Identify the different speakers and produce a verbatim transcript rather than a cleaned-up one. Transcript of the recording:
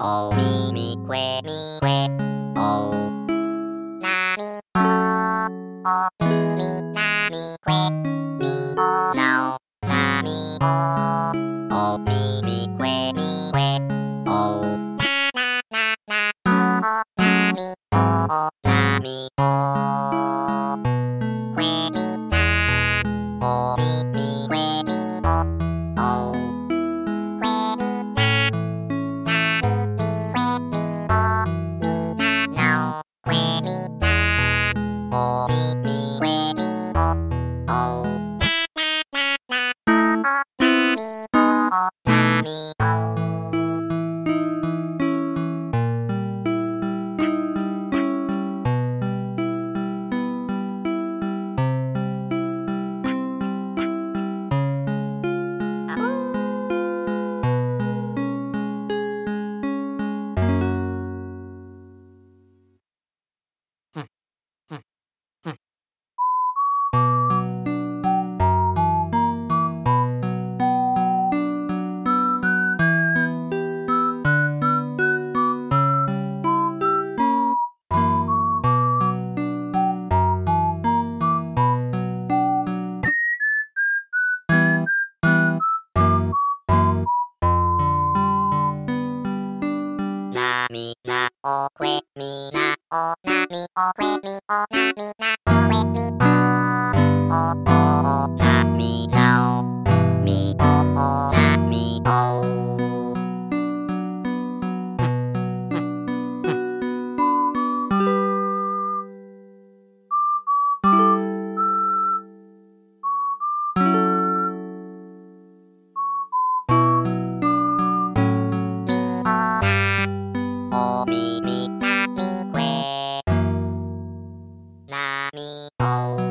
Speaker 1: おみみくえみくえおなみおおみみなみくえみおなおなみおおみみくえみくえおななななおなみおなみおくえみなおみみくえみおおくえみななみみくえみおみななおくえみなおみみくえみおおななななおなみおなみおふんふんふんなみなおくえみなおなみおくえみおなみなおくえみおおおなみなおみおおなみおふんふんふんみおなおみみなみくえなみお